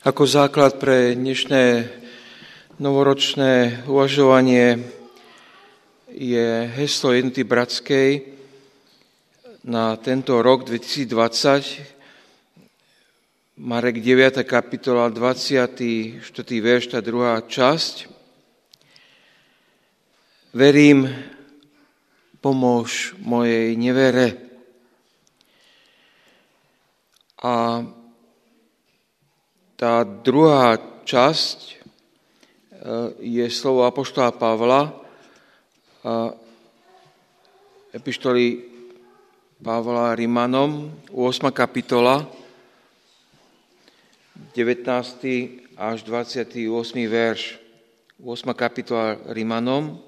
Ako základ pre dnešné novoročné uvažovanie je heslo Jednoty bratskej na tento rok 2020, Marek 9. kapitola, 24. verš, tá druhá časť. Verím, pomôž mojej nevere. A tá druhá časť je slovo apoštola Pavla, epištoly Pavla Rimanom, 8. kapitola, 19. až 28. verš. 8. kapitola Rimanom,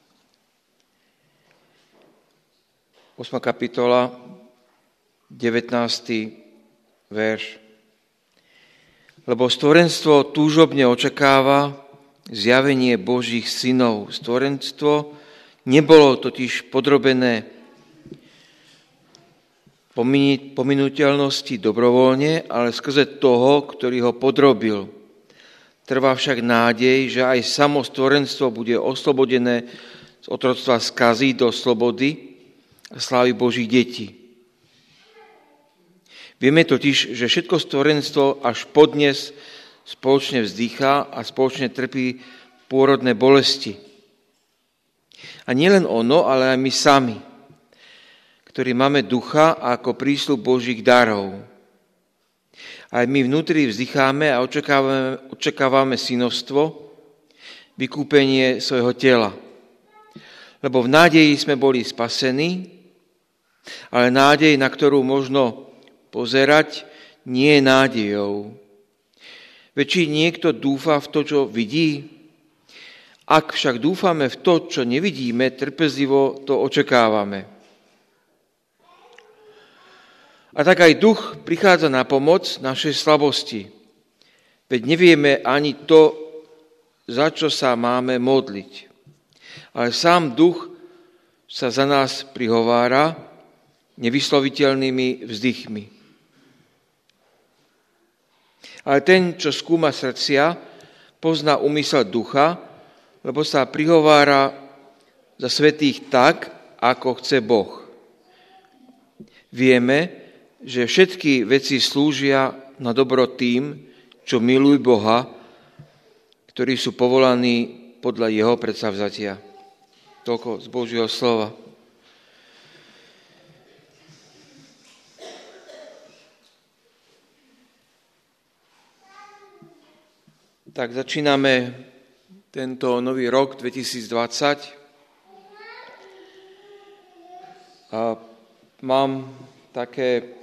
8. kapitola, 19. verš. Lebo stvorenstvo túžobne očakáva zjavenie Božích synov. Stvorenstvo nebolo totiž podrobené pominuteľnosti dobrovoľne, ale skrze toho, ktorý ho podrobil. Trvá však nádej, že aj samo stvorenstvo bude oslobodené z otroctva skazy do slobody a slávy Božích detí. Vieme totiž, že všetko stvorenstvo až podnes spoločne vzdychá a spoločne trpí pôrodné bolesti. A nielen ono, ale aj my sami, ktorí máme ducha ako prísľub Božích darov. Aj my vnútri vzdycháme a očakávame synovstvo, vykúpenie svojho tela. Lebo v nádeji sme boli spasení, ale nádej, na ktorú možno pozerať, nie je nádejou. Veď či niekto dúfa v to, čo vidí? Ak však dúfame v to, čo nevidíme, trpezlivo to očakávame. A tak aj duch prichádza na pomoc našej slabosti. Veď nevieme ani to, za čo sa máme modliť. Ale sám duch sa za nás prihovára nevysloviteľnými vzdychmi. Ale ten, čo skúma srdcia, pozná úmysel ducha, lebo sa prihovára za svätých tak, ako chce Boh. Vieme, že všetky veci slúžia na dobro tým, čo milujú Boha, ktorí sú povolaní podľa jeho predsavzatia. Toľko z Božieho slova. Tak začíname tento nový rok 2020 a mám také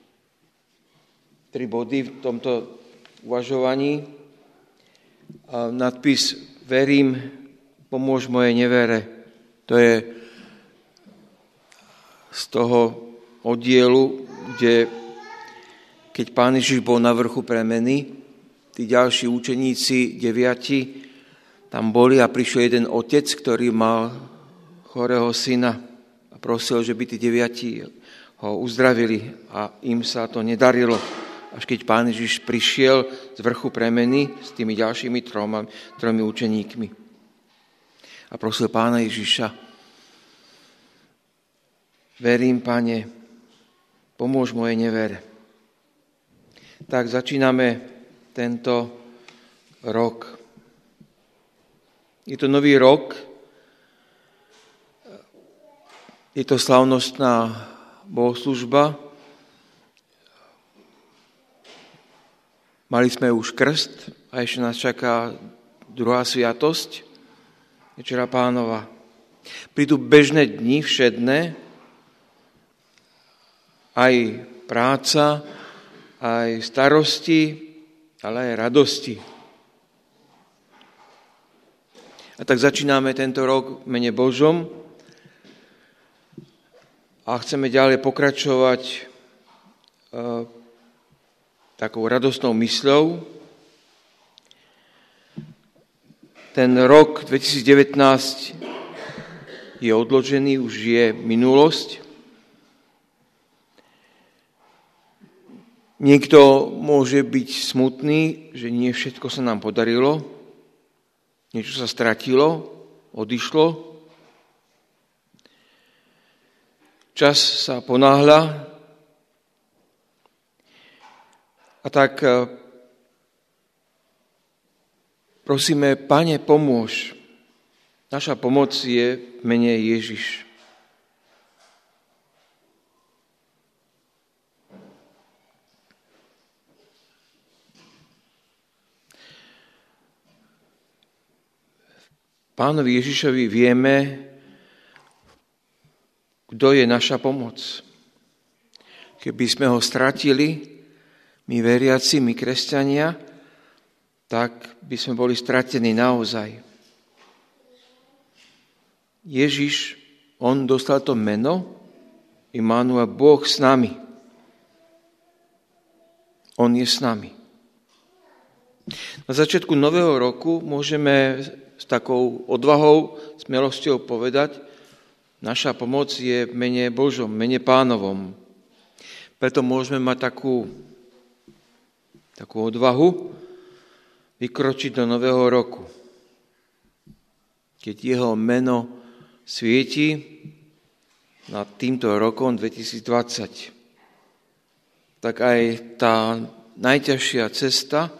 3 body v tomto uvažovaní. Nadpis Verím, pomôž mojej nevere. To je z toho oddielu, kde keď Pán Ježiš bol na vrchu premeny, tí ďalší učeníci, 9, tam boli a prišiel jeden otec, ktorý mal chorého syna a prosil, že by tí 9 ho uzdravili a im sa to nedarilo. Až keď Pán Ježiš prišiel z vrchu premeny s tými ďalšími 3 učeníkmi a prosil Pána Ježiša: Verím, Pane, pomôž mojej nevere. Tak začíname tento rok. Je to nový rok, je to slávnostná bohoslužba. Mali sme už krst a ešte nás čaká druhá sviatosť, Večera Pánova. Prídu bežné dni všedné, aj práca, aj starosti, ale aj radosti. A tak začíname tento rok v mene Božom a chceme ďalej pokračovať takou radostnou mysľou. Ten rok 2019 je odložený, už je minulosť. Niekto môže byť smutný, že nie všetko sa nám podarilo, niečo sa stratilo, odišlo. Čas sa ponáhľa a tak prosíme, Pane, pomôž. Naša pomoc je v mene Ježiš. Pánovi Ježišovi vieme, kto je naša pomoc. Keby sme ho stratili, my veriaci, my kresťania, tak by sme boli stratení naozaj. Ježiš, on dostal to meno, Immanuel, Boh s nami. On je s nami. Na začiatku nového roku môžeme s takou odvahou, smelosťou povedať, naša pomoc je v mene Božom, v mene Pánovom. Preto môžeme mať takú odvahu vykročiť do nového roku. Keď jeho meno svieti nad týmto rokom 2020, tak aj tá najťažšia cesta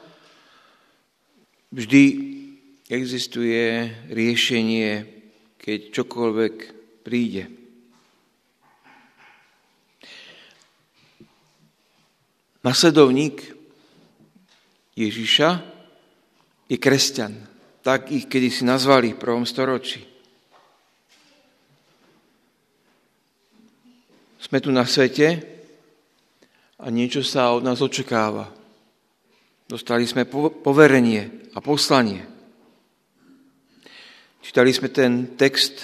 vždy existuje riešenie, keď čokoľvek príde. Nasledovník Ježiša je kresťan. Tak ich kedysi nazvali v 1. storočí. Sme tu na svete a niečo sa od nás očakáva. Dostali sme poverenie a poslanie. Čítali sme ten text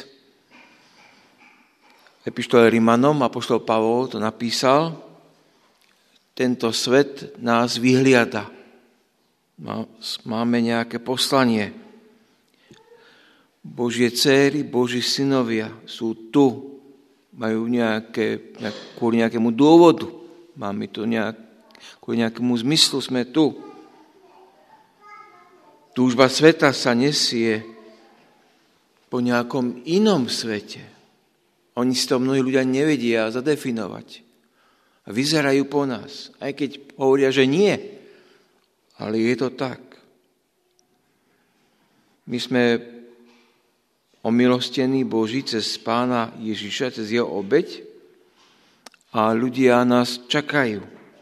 epištole Rimanom, apoštol Pavol to napísal. Tento svet nás vyhliada. Máme nejaké poslanie. Božie dcéry, Boží synovia sú tu. Majú kvôli nejakému dôvodu. Máme to kvôli nejakému zmyslu sme tu. Túžba sveta sa nesie po nejakom inom svete. Oni si to mnohí ľudia nevedia zadefinovať. A vyzerajú po nás. Aj keď hovoria, že nie. Ale je to tak. My sme omilostení Boží cez Pána Ježiša, cez jeho obeť a ľudia nás čakajú.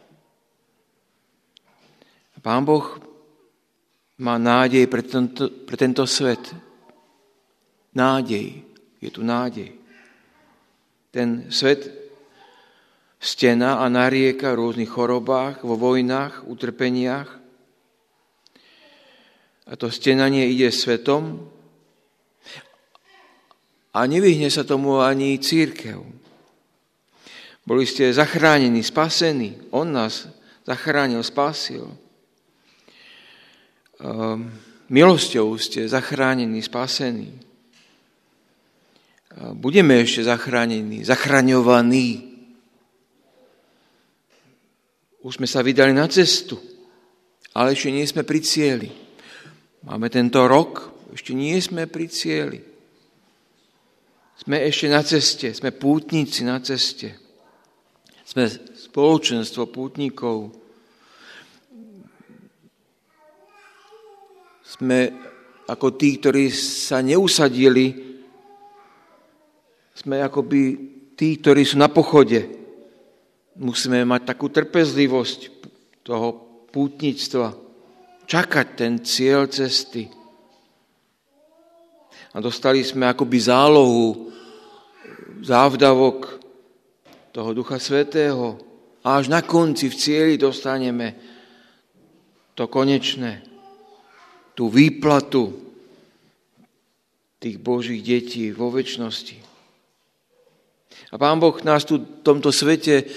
Pán Boh má nádej pre tento svet. Nádej. Je tu nádej. Ten svet stena a narieka v rôznych chorobách, vo vojnách, utrpeniach. A to stenanie ide svetom a nevyhne sa tomu ani cirkev. Boli ste zachránení, spasení. On nás zachránil, spasil. Milosťou ste zachránení, spasení. Budeme ešte zachránení, zachraňovaní. Už sme sa vydali na cestu, ale ešte nie sme pri cieli. Máme tento rok, ešte nie sme pri cieli. Sme ešte na ceste, sme pútnici na ceste. Sme spoločenstvo pútnikov. Sme ako tí, ktorí sa neusadili, sme akoby tí, ktorí sú na pochode. Musíme mať takú trpezlivosť toho pútnictva, čakať ten cieľ cesty. A dostali sme akoby zálohu, závdavok toho Ducha Svätého. A až na konci v cieli dostaneme to konečné, tú výplatu tých Božích detí vo večnosti. A Pán Boh nás tu v tomto svete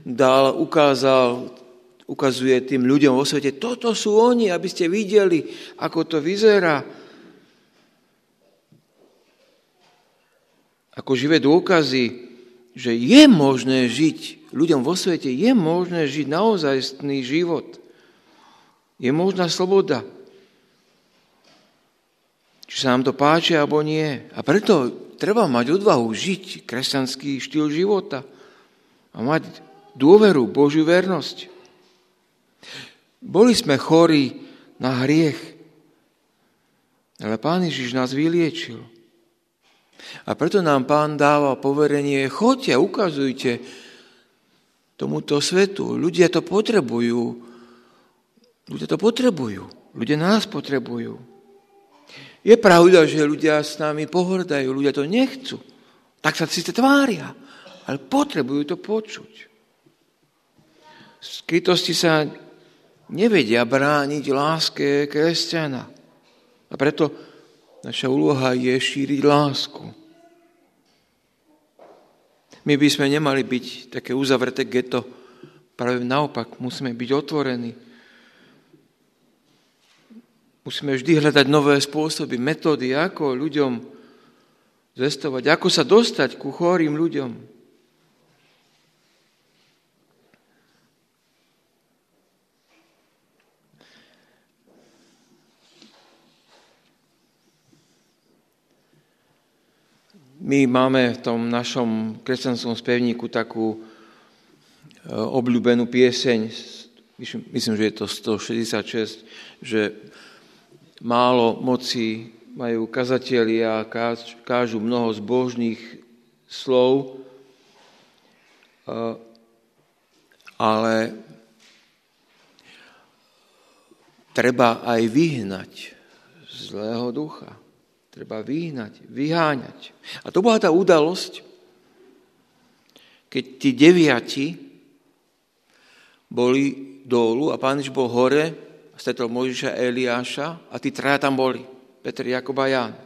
ukazuje tým ľuďom vo svete, toto sú oni, aby ste videli, ako to vyzerá. Ako živé dôkazy že je možné žiť, ľuďom vo svete je možné žiť naozajstný život. Je možná sloboda. Či sa nám to páči, alebo nie. A preto treba mať odvahu žiť kresťanský štýl života a mať dôveru, Božiu vernosť. Boli sme chorí na hriech, ale Pán Ježiš nás vyliečil. A preto nám Pán dáva poverenie, choďte, ukazujte tomuto svetu. Ľudia to potrebujú. Ľudia nás potrebujú. Je pravda, že ľudia s nami pohordajú, ľudia to nechcú. Tak sa síce tvária, ale potrebujú to počuť. V skrytosti sa nevedia brániť láske kresťana. A preto naša úloha je šíriť lásku. My by sme nemali byť také uzavreté geto, práve naopak, musíme byť otvorení. Musíme vždy hľadať nové spôsoby, metódy, ako ľuďom zvestovať, ako sa dostať ku chorým ľuďom. My máme v tom našom kresťanskom spevníku takú obľúbenú pieseň, myslím, že je to 166, že málo moci majú kazatelia a kážu mnoho zbožných slov, ale treba aj vyhnať zlého ducha. Treba vyhnať, vyháňať. A to bola tá udalosť, keď tí 9 boli dolu a Pán Ježiš bol hore, stretol Mojžiša a Eliáša a tí 3 tam boli, Peter, Jakub a Ján.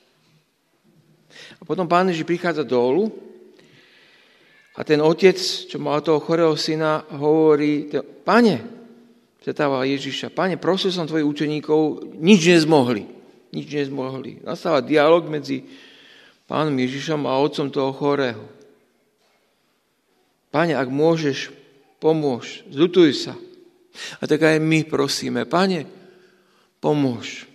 A potom Pán Ježiš prichádza dolu a ten otec, čo mal toho chorého syna, hovorí, Pane, stretáva Ježiša, Pane, prosil som tvojich učeníkov, nič nezmohli. Nastáva dialog medzi Pánom Ježišom a otcom toho chorého. Pane, ak môžeš, pomôž, zľutuj sa. A tak aj my prosíme, Pane, pomôž.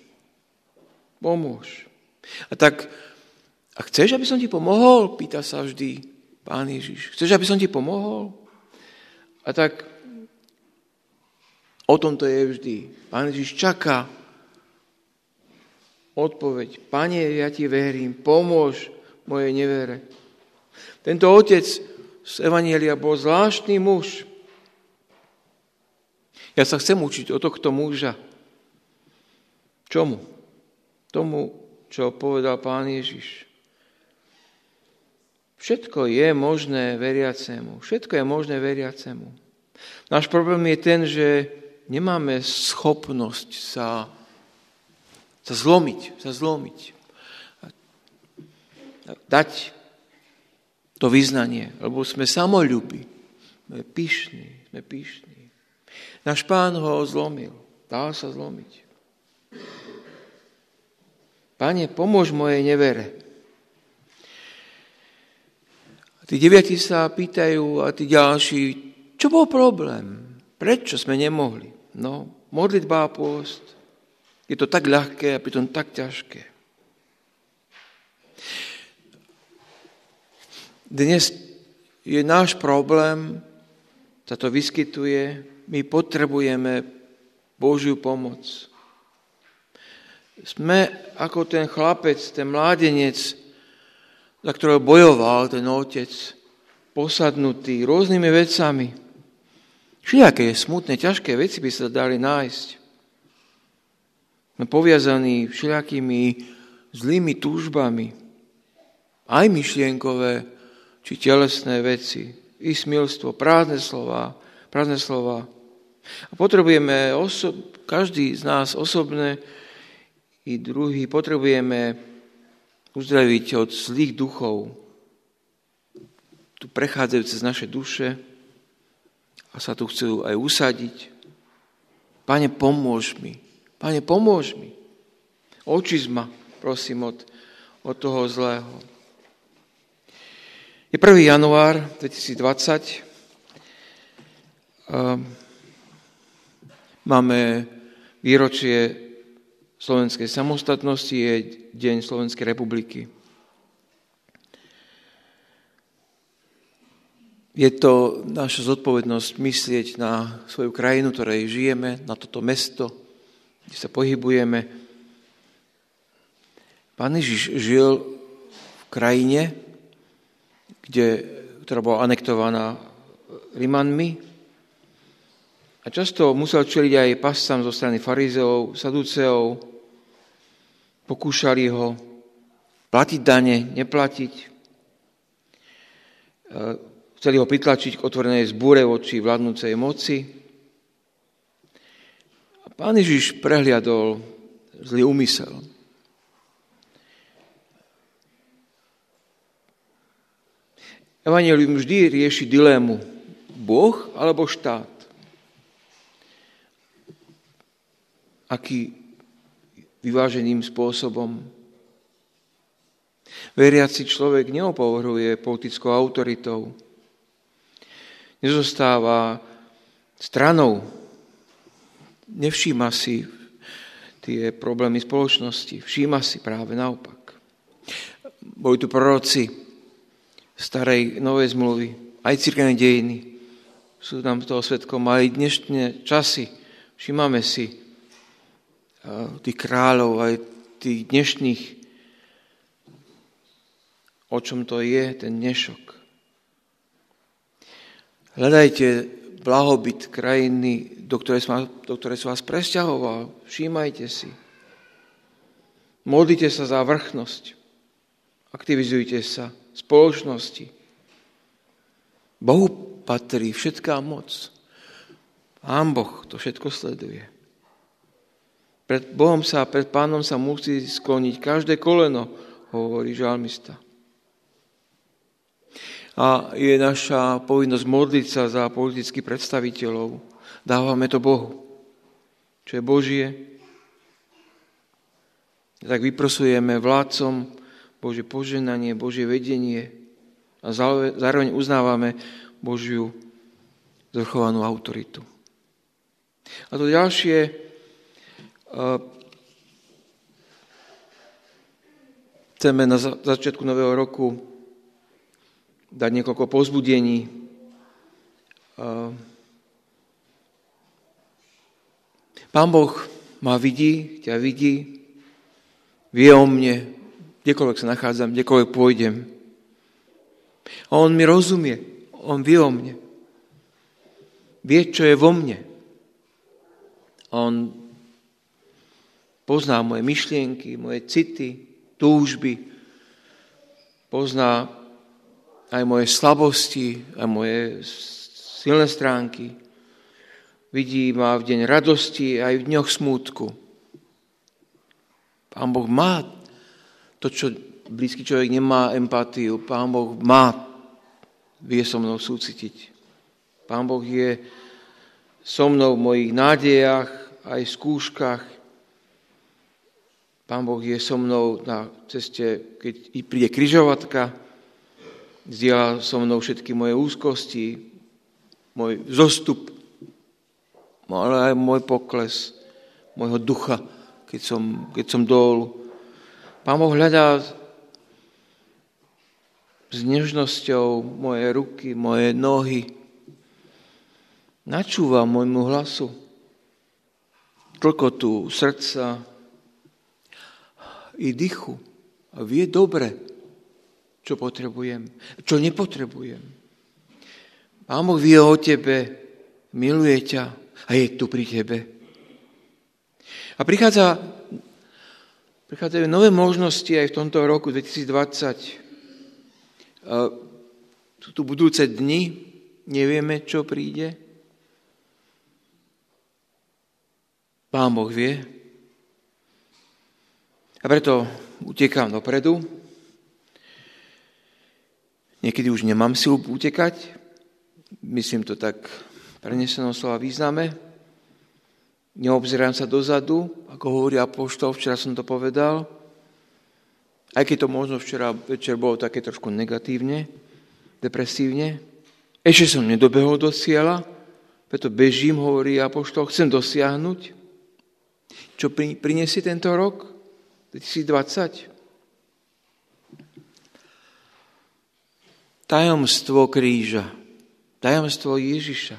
A tak, a chceš, aby som ti pomohol? Pýta sa vždy Pán Ježiš. Chceš, aby som ti pomohol? A tak o tom to je vždy. Pán Ježiš čaká odpoveď. Pane, ja ti verím, pomôž mojej nevere. Tento otec z Evanjelia bol zvláštny muž. Ja sa chcem učiť od tohto muža. Čomu? Tomu, čo povedal Pán Ježiš. Všetko je možné veriacemu. Náš problém je ten, že nemáme schopnosť sa zlomiť. Dať to vyznanie, lebo sme samoľúbi. Sme pyšní. Náš Pán ho zlomil. Dal sa zlomiť. Pane, pomôž mojej nevere. A tí 9 sa pýtajú a tí ďalší, čo bol problém? Prečo sme nemohli? No, modlitba a pôst. Je to tak ľahké a pritom tak ťažké. Dnes je náš problém, sa to vyskytuje, my potrebujeme Božiu pomoc. Sme ako ten chlapec, ten mládenec, za ktorého bojoval ten otec, posadnutý rôznymi vecami. Všelijaké smutné, ťažké veci by sa dali nájsť. Sme poviazaní všelijakými zlými túžbami, aj myšlienkové, či telesné veci, i smilstvo, prázdne slova. A potrebujeme, každý z nás osobné i druhý, potrebujeme uzdraviť od zlých duchov, tu prechádzajú cez naše duše a sa tu chcú aj usadiť. Pane, pomôž mi. Očisť ma, prosím, od toho zlého. Je 1. január 2020. Máme výročie slovenskej samostatnosti, je deň Slovenskej republiky. Je to naša zodpovednosť myslieť na svoju krajinu, ktorej žijeme, na toto mesto, kde sa pohybujeme. Pán Ježiš žil v krajine, ktorá bola anektovaná Rimanmi a často musel čeliť aj pascám zo strany farizeov, saduceov, pokúšali ho platiť dane, neplatiť. Chceli ho pritlačiť k otvorenej zbúre voči vládnúcej moci. A Pán Ježiš prehliadol zlý úmysel. Evanjelium vždy rieši dilému Boh alebo štát. Aký vyváženým spôsobom. Veriaci človek neopovrhuje politickou autoritou. Nezostáva stranou. Nevšíma si tie problémy spoločnosti. Všíma si práve naopak. Boli tu proroci starej novej zmluvy, aj cirkevné dejiny. Sú tam toho svedkom aj dnešné časy. Všímame si tých kráľov, aj tých dnešných, o čom to je, ten dnešok. Hľadajte blahobyt krajiny, do ktorej som vás presťahoval. Všímajte si. Modlite sa za vrchnosť. Aktivizujte sa v spoločnosti. Bohu patrí všetká moc. Pán Boh to všetko sleduje. Pred Bohom pred Pánom sa musí skloniť každé koleno, hovorí žalmista. A je naša povinnosť modliť sa za politických predstaviteľov. Dávame to Bohu. Čo je Božie. Tak vyprosujeme vládcom Božie požehnanie, Božie vedenie a zároveň uznávame Božiu zvrchovanú autoritu. A to ďalšie, chceme na začiatku nového roku dať niekoľko povzbudení. Pán Boh ma vidí, ťa vidí, vie o mne, kdekoľvek sa nachádzam, kdekoľvek pôjdem. A on mi rozumie, on vie o mne. Vie, čo je vo mne. On pozná moje myšlienky, moje city, túžby. Pozná aj moje slabosti, aj moje silné stránky. Vidí ma v deň radosti, aj v dňoch smútku. Pán Boh má to, čo blízky človek nemá empatiu. Pán Boh vie so mnou súcitiť. Pán Boh je so mnou v mojich nádejach, aj v skúškach. Pán Boh je so mnou na ceste, keď príde križovatka, zdieľa so mnou všetky moje úzkosti, môj zostup, ale aj môj pokles, môjho ducha, keď som dolu. Pán Boh hľadá s nežnosťou moje ruky, moje nohy. Načúva môjmu hlasu, tlkotu srdca i dychu a vie dobre, čo potrebujem, čo nepotrebujem. Pán Boh vie o tebe, miluje ťa a je tu pri tebe. A prichádzajú nové možnosti aj v tomto roku 2020. Sú tu budúce dni, nevieme, čo príde. Pán Boh vie. A preto utekám dopredu. Niekedy už nemám silu utekať. Myslím to tak prenesenom slova význame. Neobzerám sa dozadu, ako hovorí apoštol, včera som to povedal. Aj keď to možno včera večer bolo také trošku negatívne. depresívne. Ešte som nedobehol do cieľa, preto bežím, hovorí apoštol, chcem dosiahnuť. Čo prinesie tento rok? 2020? Tajomstvo kríža, tajomstvo Ježiša.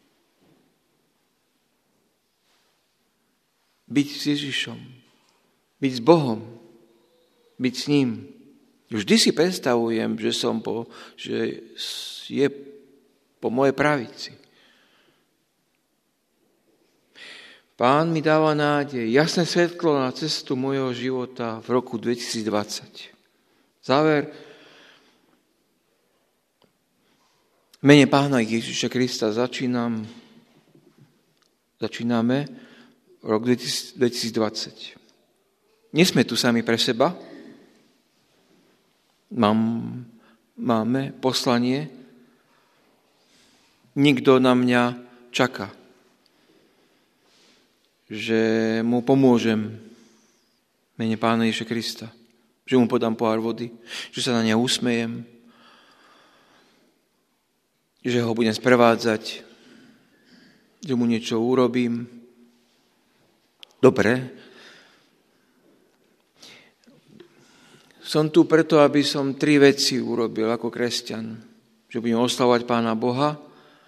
Byť s Ježišom, byť s Bohom, byť s ním. Vždy si predstavujem, že je po mojej pravici. Pán mi dáva nádej, jasné svetlo na cestu mojho života v roku 2020. Záver. V mene Pána Ježiša Krista začíname rok 2020. Nie sme tu sami pre seba. Máme poslanie. Nikto na mňa čaká, že mu pomôžem v mene Pána Ježiša Krista, že mu podám pohár vody, že sa na ňa usmejem, že ho budem sprevádzať, že mu niečo urobím. Dobre. Som tu preto, aby som 3 veci urobil ako kresťan. Že budem oslavovať Pána Boha,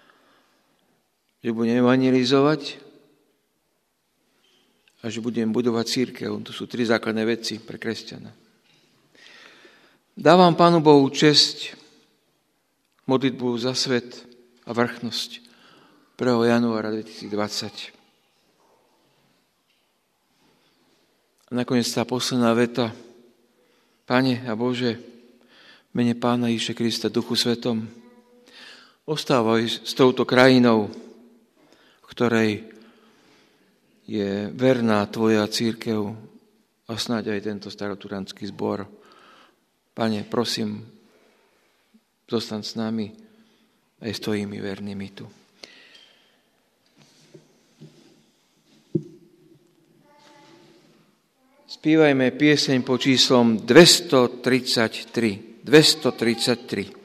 že budem evangelizovať a že budem budovať cirkev. To sú 3 základné veci pre kresťana. Dávam Pánu Bohu česť, modlitbu za svet a vrchnosť 1. januára 2020. A nakoniec tá posledná veta. Pane a Bože, v mene Pána Ježiša Krista, Duchu Svetom, ostávaj s touto krajinou, v ktorej je verná Tvoja cirkev a snáď aj tento staroturanský zbor. Pane, prosím, zostaň s nami aj s Tvojimi vernými tu. Spívajme pieseň pod číslom 233.